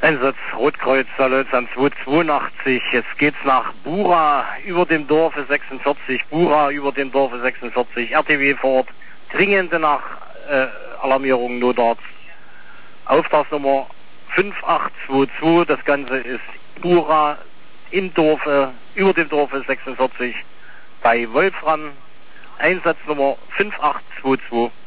Einsatz Rotkreuz Salz an 282. Jetzt geht's nach Bura über dem Dorfe 46. Bura über dem Dorfe 46. RTW vor Ort. Dringende nach Alarmierung Notarzt. Auftragsnummer 5822. Das Ganze ist Bura im Dorfe, über dem Dorfe 46 bei Wolfram. Einsatznummer 5822.